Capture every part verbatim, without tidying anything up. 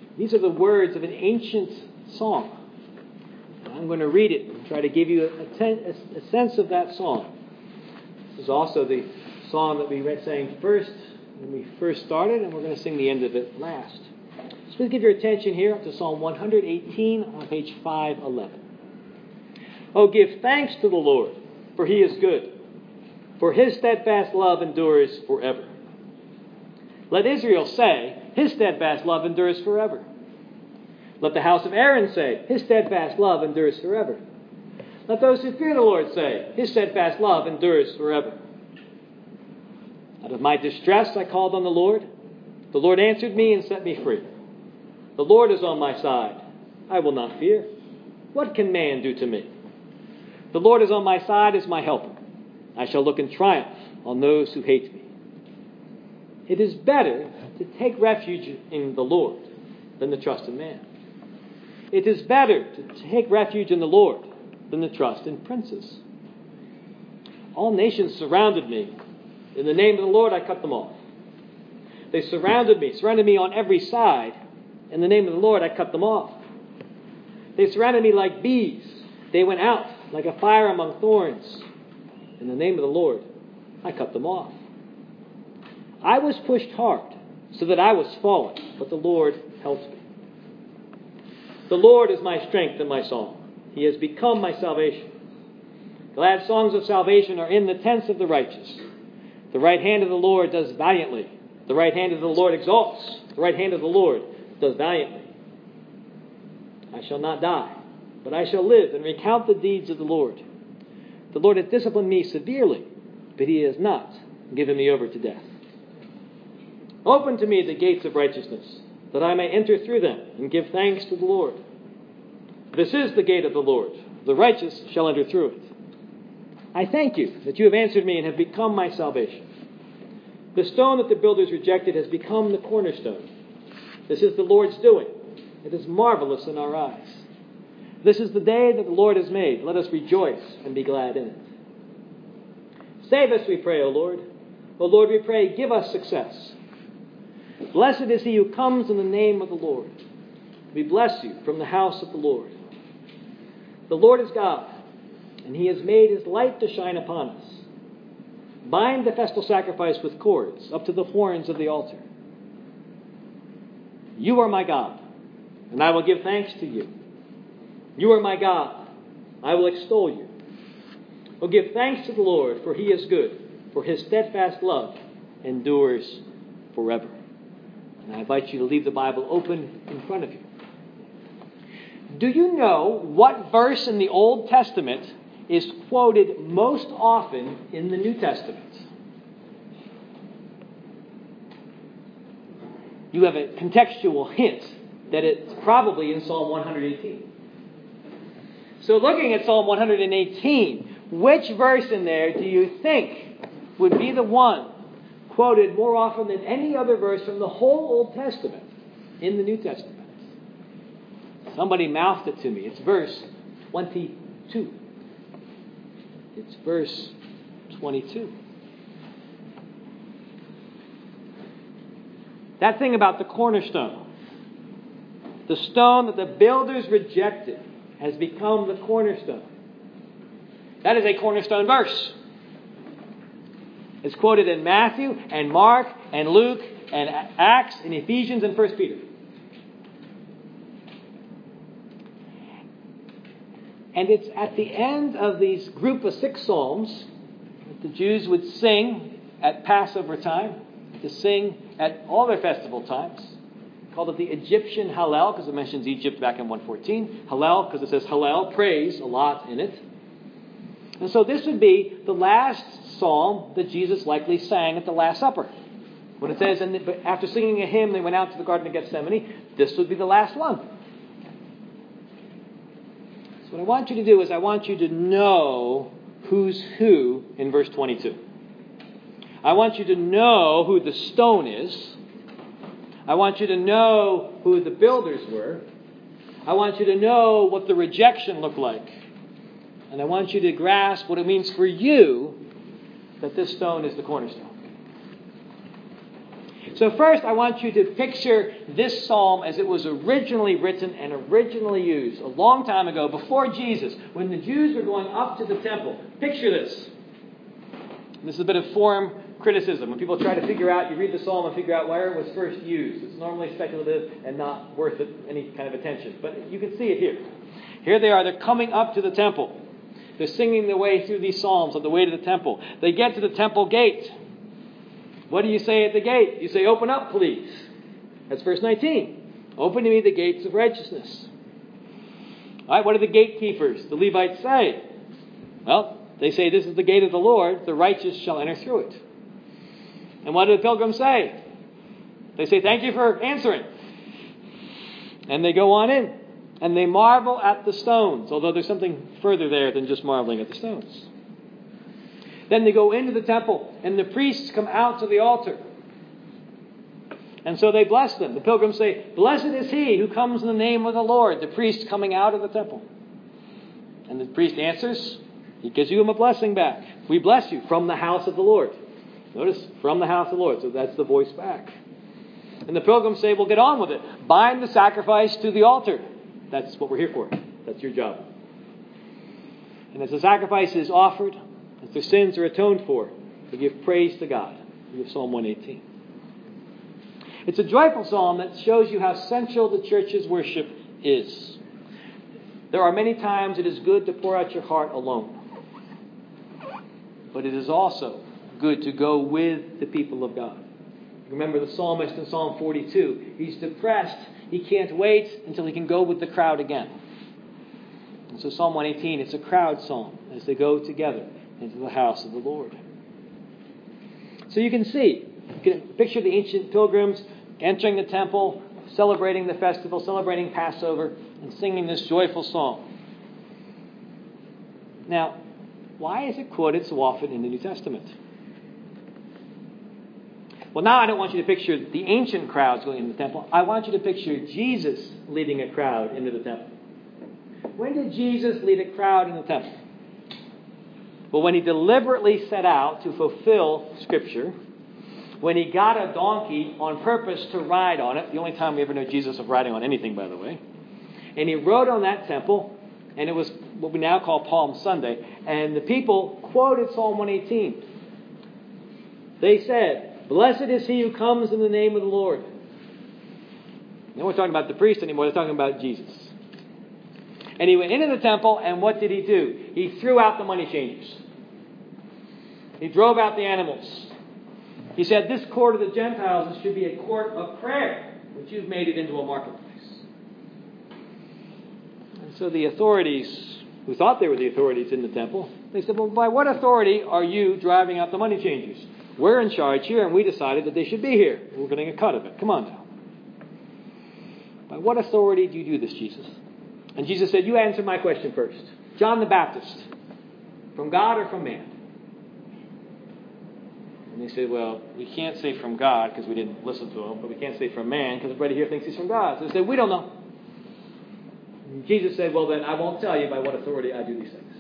These are the words of an ancient song. I'm going to read it and try to give you a, ten, a, a sense of that song. This is also the song that we read sang first when we first started, and we're going to sing the end of it last. So please give your attention here to Psalm one eighteen on page five eleven. Oh, give thanks to the Lord, for he is good, for his steadfast love endures forever. Let Israel say, his steadfast love endures forever. Let the house of Aaron say, his steadfast love endures forever. Let those who fear the Lord say, his steadfast love endures forever. Out of my distress I called on the Lord. The Lord answered me and set me free. The Lord is on my side. I will not fear. What can man do to me? The Lord is on my side as my helper. I shall look in triumph on those who hate me. It is better to take refuge in the Lord than to trust in man. It is better to take refuge in the Lord than to trust in princes. All nations surrounded me. In the name of the Lord, I cut them off. They surrounded me, surrounded me on every side. In the name of the Lord, I cut them off. They surrounded me like bees. They went out like a fire among thorns. In the name of the Lord, I cut them off. I was pushed hard so that I was fallen, but the Lord helped me. The Lord is my strength and my song. He has become my salvation. Glad songs of salvation are in the tents of the righteous. The right hand of the Lord does valiantly. The right hand of the Lord exalts. The right hand of the Lord does valiantly. I shall not die, but I shall live and recount the deeds of the Lord. The Lord has disciplined me severely, but he has not given me over to death. Open to me the gates of righteousness, that I may enter through them and give thanks to the Lord. This is the gate of the Lord. The righteous shall enter through it. I thank you that you have answered me and have become my salvation. The stone that the builders rejected has become the cornerstone. This is the Lord's doing. It is marvelous in our eyes. This is the day that the Lord has made. Let us rejoice and be glad in it. Save us, we pray, O Lord. O Lord, we pray, give us success. Blessed is he who comes in the name of the Lord. We bless you from the house of the Lord. The Lord is God, and he has made his light to shine upon us. Bind the festal sacrifice with cords up to the horns of the altar. You are my God, and I will give thanks to you. You are my God. I will extol you. Oh, give thanks to the Lord, for he is good, for his steadfast love endures forever. And I invite you to leave the Bible open in front of you. Do you know what verse in the Old Testament is quoted most often in the New Testament? You have a contextual hint that it's probably in Psalm one eighteen. So looking at Psalm one eighteen, which verse in there do you think would be the one quoted more often than any other verse from the whole Old Testament in the New Testament? Somebody mouthed it to me. It's verse twenty-two. It's verse twenty-two. That thing about the cornerstone. The stone that the builders rejected has become the cornerstone. That is a cornerstone verse. It's quoted in Matthew and Mark and Luke and Acts and Ephesians and First Peter. And it's at the end of these group of six psalms that the Jews would sing at Passover time, to sing at all their festival times. Called it the Egyptian Hallel, because it mentions Egypt back in one fourteen. Hallel, because it says Hallel, praise, a lot in it. And so this would be the last psalm that Jesus likely sang at the Last Supper. When it says, and after singing a hymn, they went out to the Garden of Gethsemane, this would be the last one. So what I want you to do is I want you to know who's who in verse twenty-two. I want you to know who the stone is. I want you to know who the builders were. I want you to know what the rejection looked like. And I want you to grasp what it means for you that this stone is the cornerstone. So first, I want you to picture this psalm as it was originally written and originally used a long time ago, before Jesus, when the Jews were going up to the temple. Picture this. This is a bit of form criticism. When people try to figure out, you read the psalm and figure out where it was first used. It's normally speculative and not worth it, any kind of attention. But you can see it here. Here they are. They're coming up to the temple. They're singing their way through these psalms on the way to the temple. They get to the temple gate. What do you say at the gate? You say, open up, please. That's verse nineteen. Open to me the gates of righteousness. All right, what do the gatekeepers, the Levites, say? Well, they say, this is the gate of the Lord. The righteous shall enter through it. And what do the pilgrims say? They say, thank you for answering. And they go on in. And they marvel at the stones, although there's something further there than just marveling at the stones. Then they go into the temple, and the priests come out to the altar. And so they bless them. The pilgrims say, blessed is he who comes in the name of the Lord. The priest coming out of the temple. And the priest answers, he gives you him a blessing back. We bless you from the house of the Lord. Notice, from the house of the Lord. So that's the voice back. And the pilgrims say, well, get on with it. Bind the sacrifice to the altar. That's what we're here for. That's your job. And as the sacrifice is offered, as their sins are atoned for, we give praise to God. We give Psalm one eighteen. It's a joyful psalm that shows you how central the church's worship is. There are many times it is good to pour out your heart alone. But it is also good to go with the people of God. Remember the psalmist in Psalm forty-two. He's depressed. He can't wait until he can go with the crowd again. And so Psalm one eighteen, it's a crowd psalm as they go together into the house of the Lord. So you can see, you can picture the ancient pilgrims entering the temple, celebrating the festival, celebrating Passover, and singing this joyful song. Now, why is it quoted so often in the New Testament? Well, now I don't want you to picture the ancient crowds going into the temple. I want you to picture Jesus leading a crowd into the temple. When did Jesus lead a crowd in the temple? Well, when he deliberately set out to fulfill Scripture, when he got a donkey on purpose to ride on it, the only time we ever know Jesus of riding on anything, by the way, and he rode on that temple, and it was what we now call Palm Sunday, and the people quoted Psalm one eighteen. They said, blessed is he who comes in the name of the Lord. They weren't talking about the priest anymore, they're talking about Jesus. And he went into the temple, and what did he do? He threw out the money changers. He drove out the animals. He said, this court of the Gentiles should be a court of prayer, but you've made it into a marketplace. And so the authorities, who thought they were the authorities in the temple, they said, well, by what authority are you driving out the money changers? We're in charge here, and we decided that they should be here. We're getting a cut of it. Come on now. By what authority do you do this, Jesus? And Jesus said, you answer my question first. John the Baptist, from God or from man? And they said, well, we can't say from God because we didn't listen to him, but we can't say from man because everybody here thinks he's from God. So they said, we don't know. And Jesus said, well, then I won't tell you by what authority I do these things.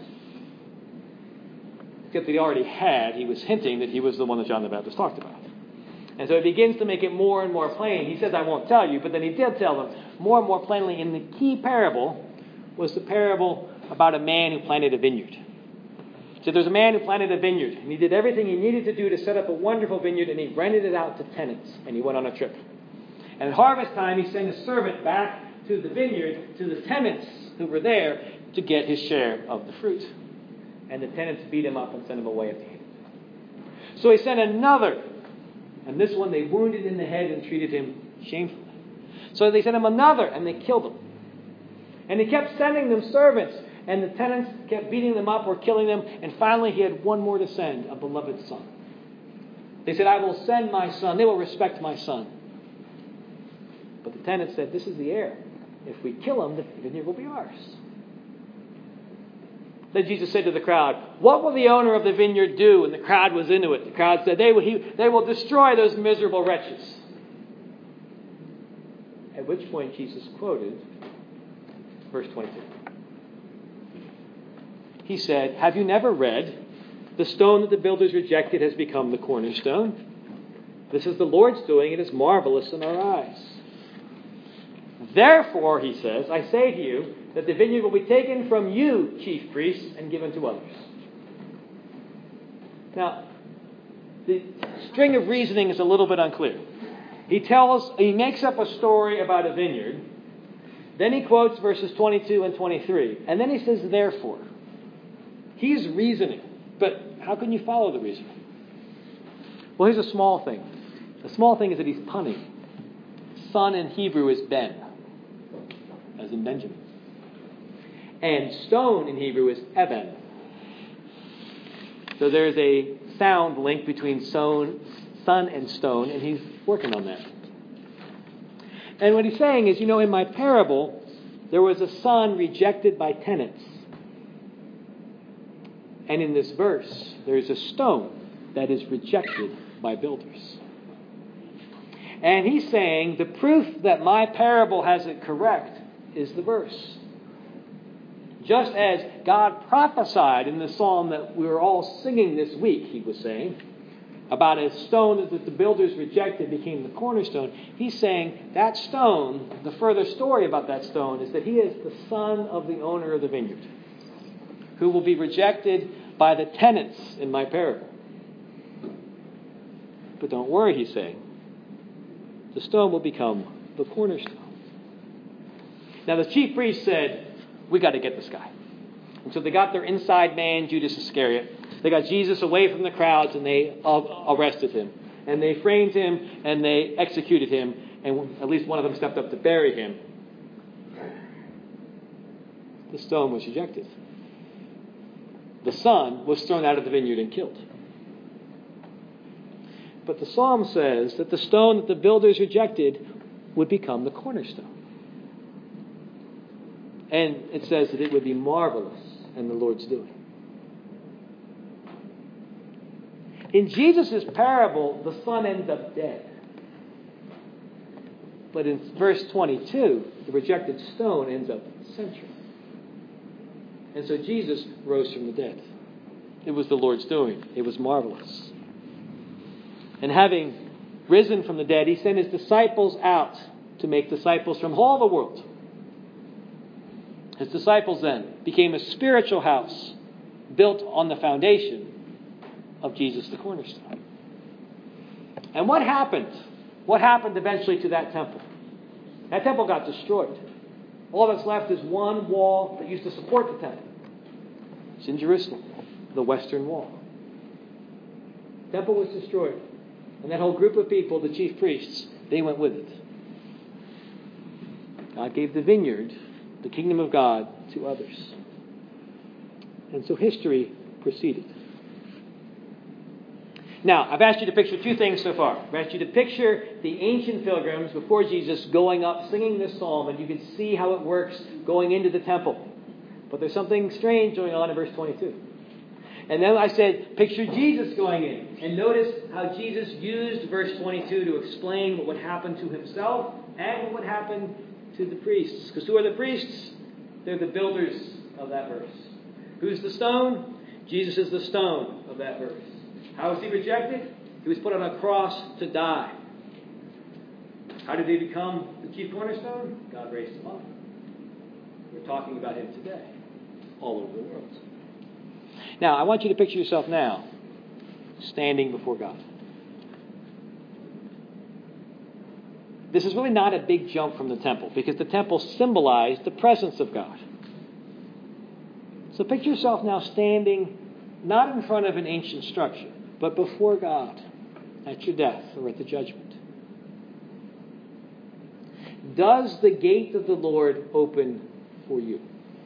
Except that he already had, he was hinting that he was the one that John the Baptist talked about. And so it begins to make it more and more plain. He says, I won't tell you, but then he did tell them more and more plainly. And the key parable was the parable about a man who planted a vineyard. So there's a man who planted a vineyard, and he did everything he needed to do to set up a wonderful vineyard, and he rented it out to tenants, and he went on a trip. And at harvest time, he sent a servant back to the vineyard, to the tenants who were there, to get his share of the fruit. And the tenants beat him up and sent him away at the end. So he sent another. And this one they wounded in the head and treated him shamefully. So they sent him another and they killed him. And he kept sending them servants. And the tenants kept beating them up or killing them. And finally he had one more to send, a beloved son. They said, I will send my son. They will respect my son. But the tenants said, this is the heir. If we kill him, the vineyard will be ours. Then Jesus said to the crowd, what will the owner of the vineyard do? And the crowd was into it. The crowd said, they will, he, they will destroy those miserable wretches. At which point Jesus quoted verse twenty-two. He said, have you never read, the stone that the builders rejected has become the cornerstone? This is the Lord's doing. It is marvelous in our eyes. Therefore, he says, I say to you that the vineyard will be taken from you, chief priests, and given to others. Now, the string of reasoning is a little bit unclear. He tells, he makes up a story about a vineyard. Then he quotes verses twenty-two and twenty-three. And then he says, therefore. He's reasoning. But how can you follow the reasoning? Well, here's a small thing. The small thing is that he's punning. Son in Hebrew is Ben, as in Benjamin. And stone in Hebrew is Eben. So there's a sound link between son, son and stone, and he's working on that. And what he's saying is, you know, in my parable, there was a son rejected by tenants. And in this verse, there's a stone that is rejected by builders. And he's saying the proof that my parable has it correct is the verse. Just as God prophesied in the psalm that we were all singing this week, he was saying, about a stone that the builders rejected became the cornerstone. He's saying that stone, the further story about that stone is that he is the son of the owner of the vineyard, who will be rejected by the tenants in my parable. But don't worry, he's saying. The stone will become the cornerstone. Now the chief priests said, we got to get this guy. And so they got their inside man, Judas Iscariot. They got Jesus away from the crowds and they arrested him. And they framed him and they executed him. And at least one of them stepped up to bury him. The stone was rejected. The son was thrown out of the vineyard and killed. But the psalm says that the stone that the builders rejected would become the cornerstone. And it says that it would be marvelous in the Lord's doing. In Jesus' parable, the son ends up dead. But in verse twenty-two, the rejected stone ends up central. And so Jesus rose from the dead. It was the Lord's doing. It was marvelous. And having risen from the dead, he sent his disciples out to make disciples from all the world. His disciples then became a spiritual house built on the foundation of Jesus the cornerstone. And what happened? What happened eventually to that temple? That temple got destroyed. All that's left is one wall that used to support the temple. It's in Jerusalem, the Western Wall. The temple was destroyed. And that whole group of people, the chief priests, they went with it. God gave the vineyard, the kingdom of God, to others. And so history proceeded. Now, I've asked you to picture two things so far. I've asked you to picture the ancient pilgrims before Jesus going up singing this psalm, and you can see how it works going into the temple. But there's something strange going on in verse twenty-two. And then I said, picture Jesus going in. And notice how Jesus used verse twenty-two to explain what would happen to himself and what would happen to the priests. Because who are the priests? They're the builders of that verse. Who's the stone? Jesus is the stone of that verse. How was he rejected? He was put on a cross to die. How did he become the chief cornerstone? God raised him up. We're talking about him today, all over the world. Now, I want you to picture yourself now, standing before God. This is really not a big jump from the temple, because the temple symbolized the presence of God. So picture yourself now standing, not in front of an ancient structure, but before God at your death or at the judgment. Does the gate of the Lord open for you?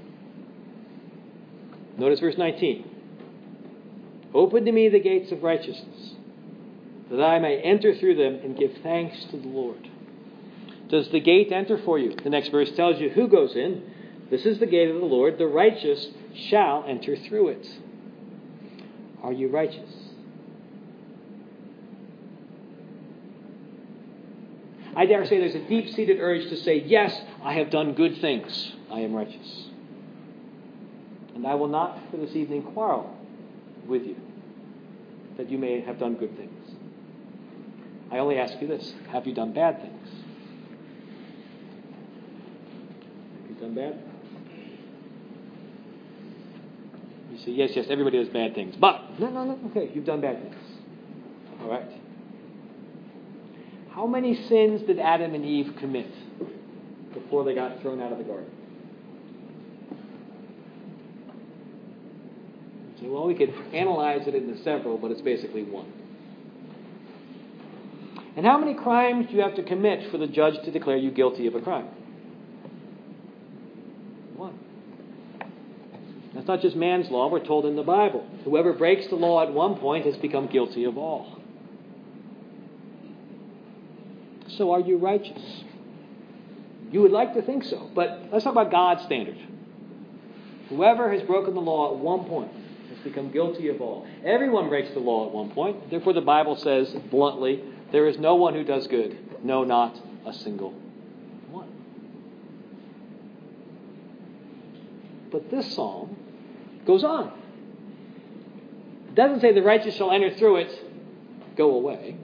Notice verse nineteen. Open to me the gates of righteousness, that I may enter through them and give thanks to the Lord. Does the gate enter for you? The next verse tells you who goes in. This is the gate of the Lord. The righteous shall enter through it. Are you righteous? I dare say there's a deep-seated urge to say, yes, I have done good things. I am righteous. And I will not for this evening quarrel with you that you may have done good things. I only ask you this. Have you done bad things? Have you done bad? You say, yes, yes, everybody does bad things. But, no, no, no, okay, you've done bad things. All right. How many sins did Adam and Eve commit before they got thrown out of the garden? So, well, we could analyze it into several, but it's basically one. And how many crimes do you have to commit for the judge to declare you guilty of a crime? One. That's not just man's law. We're told in the Bible. Whoever breaks the law at one point has become guilty of all. So are you righteous? You would like to think so. But let's talk about God's standard. Whoever has broken the law at one point has become guilty of all. Everyone breaks the law at one point. Therefore, the Bible says bluntly, there is no one who does good. No, not a single one. But this psalm goes on. It doesn't say the righteous shall enter through it, go away.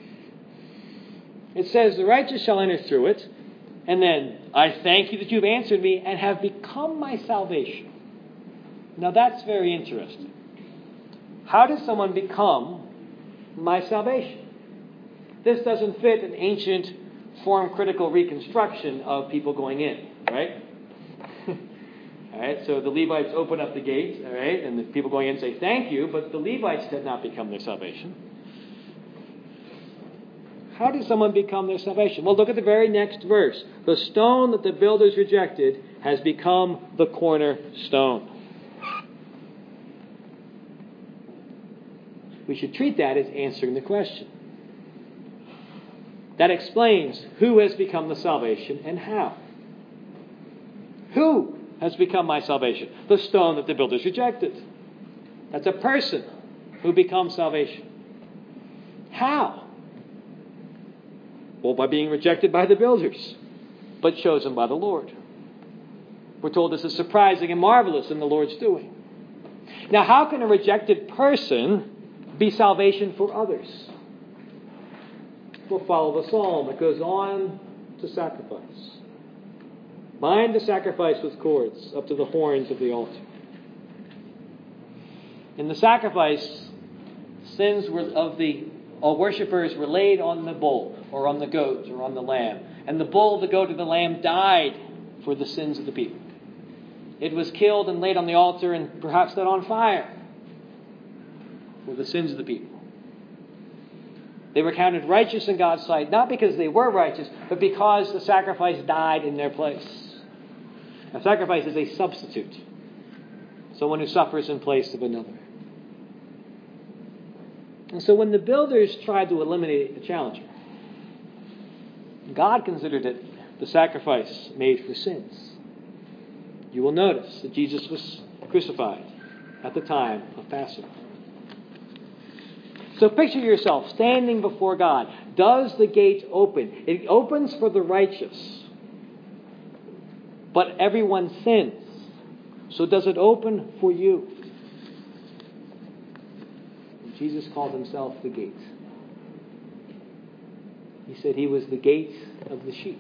It says the righteous shall enter through it, and then, I thank you that you've answered me and have become my salvation. Now that's very interesting. How does someone become my salvation? This doesn't fit an ancient form critical reconstruction of people going in, right? All right, so the Levites open up the gate, all right, and the people going in say thank you, but the Levites did not become their salvation. How does someone become their salvation? Well, look at the very next verse. The stone that the builders rejected has become the cornerstone. We should treat that as answering the question. That explains who has become the salvation and how. Who has become my salvation? The stone that the builders rejected. That's a person who becomes salvation. How? Well, by being rejected by the builders, but chosen by the Lord. We're told this is surprising and marvelous in the Lord's doing. Now, how can a rejected person be salvation for others? We'll follow the psalm. It goes on to sacrifice. Bind the sacrifice with cords up to the horns of the altar. In the sacrifice, sins were of the all worshippers were laid on the bull or on the goat or on the lamb. And the bull, the goat, and the lamb died for the sins of the people. It was killed and laid on the altar and perhaps set on fire for the sins of the people. They were counted righteous in God's sight, not because they were righteous, but because the sacrifice died in their place. A sacrifice is a substitute. Someone who suffers in place of another. And so when the builders tried to eliminate the challenger, God considered it the sacrifice made for sins. You will notice that Jesus was crucified at the time of Passover. So picture yourself standing before God. Does the gate open? It opens for the righteous. But everyone sins. So does it open for you? Jesus called himself the gate. He said he was the gate of the sheep.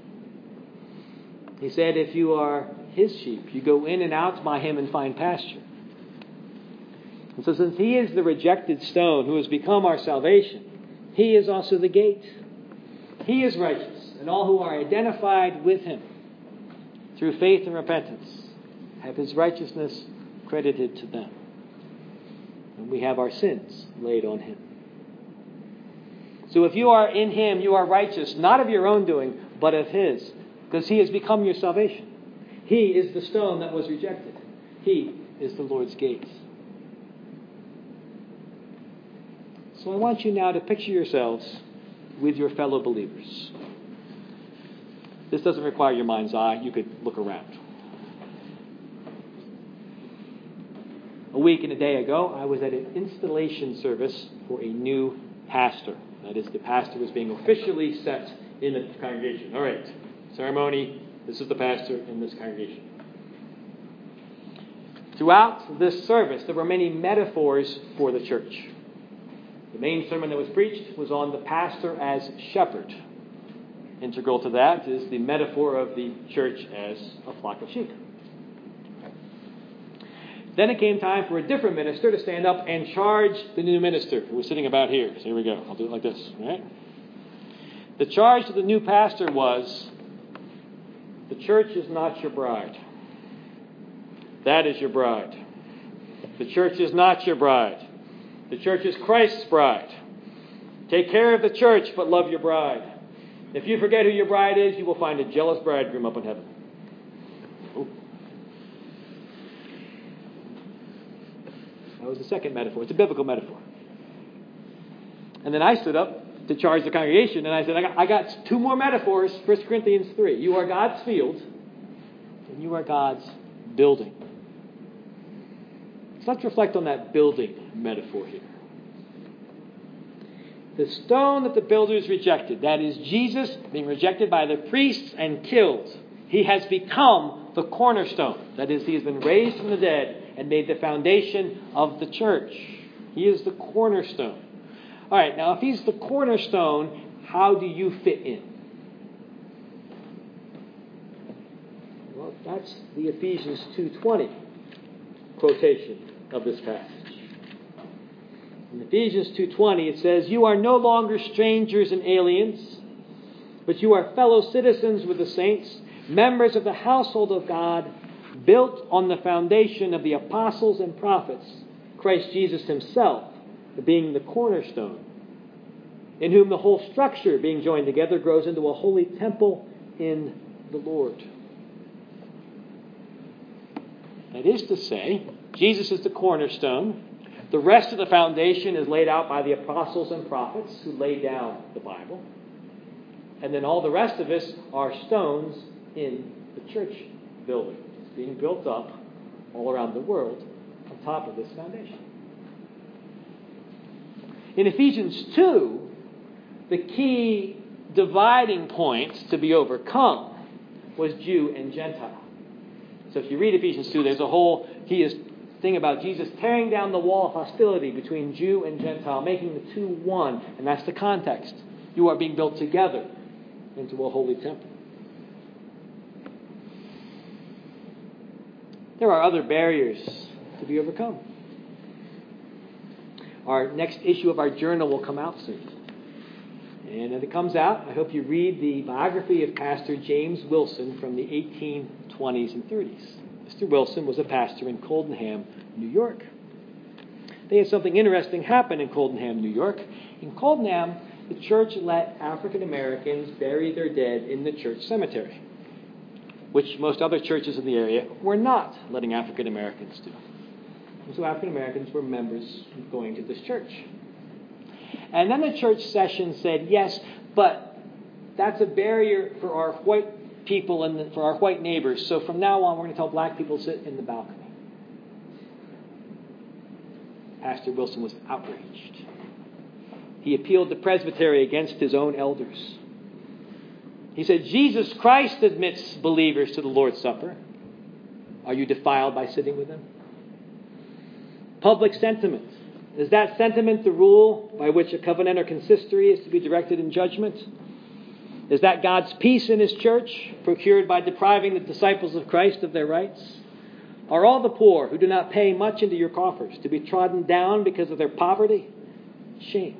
He said if you are his sheep, you go in and out by him and find pasture. And so since he is the rejected stone who has become our salvation, he is also the gate. He is righteous, and all who are identified with him through faith and repentance have his righteousness credited to them. And we have our sins laid on him. So if you are in him, you are righteous, not of your own doing, but of his, because he has become your salvation. He is the stone that was rejected. He is the Lord's gate. So I want you now to picture yourselves with your fellow believers. This doesn't require your mind's eye. You could look around. A week and a day ago, I was at an installation service for a new pastor. That is, the pastor was being officially set in the congregation. All right, ceremony, this is the pastor in this congregation. Throughout this service, there were many metaphors for the church. The main sermon that was preached was on the pastor as shepherd. Integral to that is the metaphor of the church as a flock of sheep. Then it came time for a different minister to stand up and charge the new minister who was sitting about here. So here we go. I'll do it like this. All right? The charge to the new pastor was, the church is not your bride. That is your bride. The church is not your bride. The church is Christ's bride. Take care of the church, but love your bride. If you forget who your bride is, you will find a jealous bridegroom up in heaven. Ooh. That was the second metaphor. It's a biblical metaphor. And then I stood up to charge the congregation, and I said, I got, I got two more metaphors, First Corinthians three. You are God's field, and you are God's building. So let's reflect on that building metaphor here. The stone that the builders rejected, that is Jesus being rejected by the priests and killed, he has become the cornerstone. That is, he has been raised from the dead and made the foundation of the church. He is the cornerstone. All right, now if he's the cornerstone, how do you fit in? Well, that's the Ephesians two twenty quotation of this passage. In Ephesians two twenty it says, you are no longer strangers and aliens, but you are fellow citizens with the saints, members of the household of God, built on the foundation of the apostles and prophets, Christ Jesus himself being the cornerstone, in whom the whole structure being joined together grows into a holy temple in the Lord. That is to say, Jesus is the cornerstone. The rest of the foundation is laid out by the apostles and prophets who laid down the Bible. And then all the rest of us are stones in the church building. It's being built up all around the world on top of this foundation. In Ephesians two, the key dividing point to be overcome was Jew and Gentile. So if you read Ephesians two, there's a whole he is thing about Jesus tearing down the wall of hostility between Jew and Gentile, making the two one. And that's the context. You are being built together into a holy temple. There are other barriers to be overcome. Our next issue of our journal will come out soon. And when it comes out, I hope you read the biography of Pastor James Wilson from the eighteen twenties and thirties. Mister Wilson was a pastor in Coldenham, New York. They had something interesting happen in Coldenham, New York. In Coldenham, the church let African Americans bury their dead in the church cemetery, which most other churches in the area were not letting African Americans do. And so African Americans were members going to this church. And then the church session said, yes, but that's a barrier for our white people and the, for our white neighbors. So from now on, we're going to tell black people to sit in the balcony. Pastor Wilson was outraged. He appealed to presbytery against his own elders. He said, Jesus Christ admits believers to the Lord's Supper. Are you defiled by sitting with them? Public sentiment. Is that sentiment the rule by which a covenant or consistory is to be directed in judgment? Is that God's peace in his church, procured by depriving the disciples of Christ of their rights? Are all the poor who do not pay much into your coffers to be trodden down because of their poverty? Shame.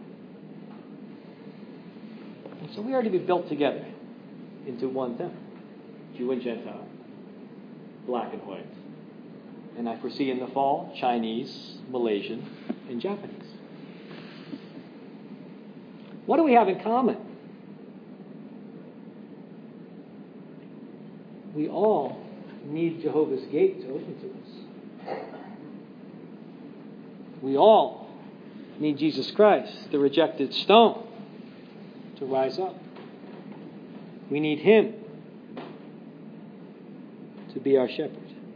And so we are to be built together into one temple, Jew and Gentile, black and white. And I foresee in the fall, Chinese, Malaysian, and Japanese. What do we have in common? We all need Jehovah's Gate to open to us. We all need Jesus Christ, the rejected stone, to rise up. We need him to be our shepherd.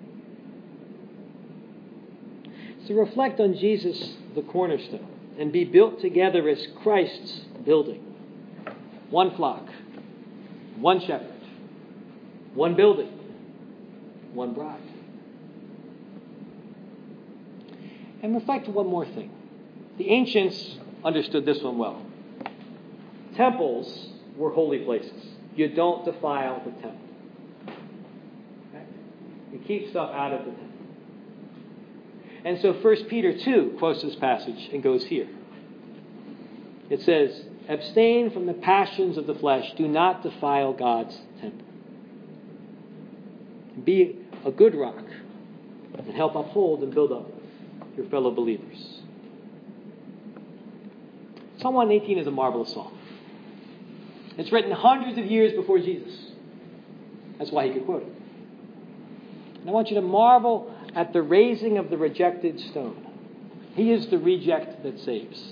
So reflect on Jesus, the cornerstone, and be built together as Christ's building. One flock, one shepherd, one building, one bride. And reflect on one more thing. The ancients understood this one well. Temples were holy places. You don't defile the temple. Okay? You keep stuff out of the temple. And so First Peter two quotes this passage and goes here. It says, abstain from the passions of the flesh. Do not defile God's temple. Be a good rock and help uphold and build up your fellow believers. Psalm one eighteen is a marvelous psalm. It's written hundreds of years before Jesus. That's why he could quote it. And I want you to marvel at the raising of the rejected stone. He is the reject that saves.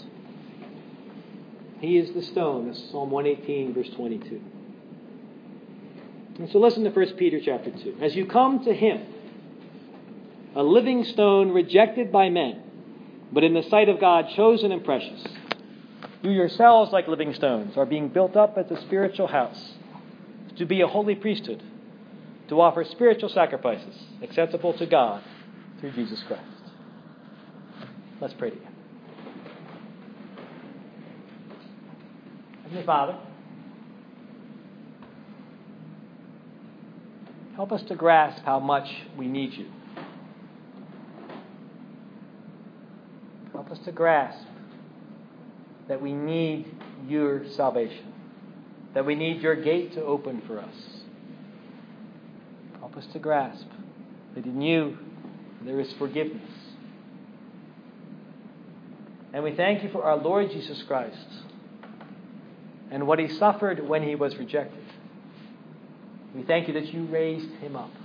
He is the stone. That's Psalm one eighteen, verse twenty-two. And so listen to First Peter chapter two. As you come to him, a living stone rejected by men, but in the sight of God chosen and precious, you yourselves, like living stones, are being built up as a spiritual house, to be a holy priesthood, to offer spiritual sacrifices acceptable to God through Jesus Christ. Let's pray together. Heavenly Father, help us to grasp how much we need you. Help us to grasp that we need your salvation, that we need your gate to open for us. Help us to grasp that in you there is forgiveness. And we thank you for our Lord Jesus Christ and what he suffered when he was rejected. We thank you that you raised him up.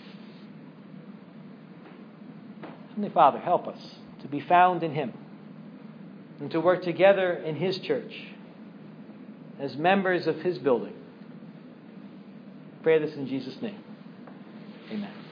Heavenly Father, help us to be found in him and to work together in his church as members of his building. I pray this in Jesus' name. Amen.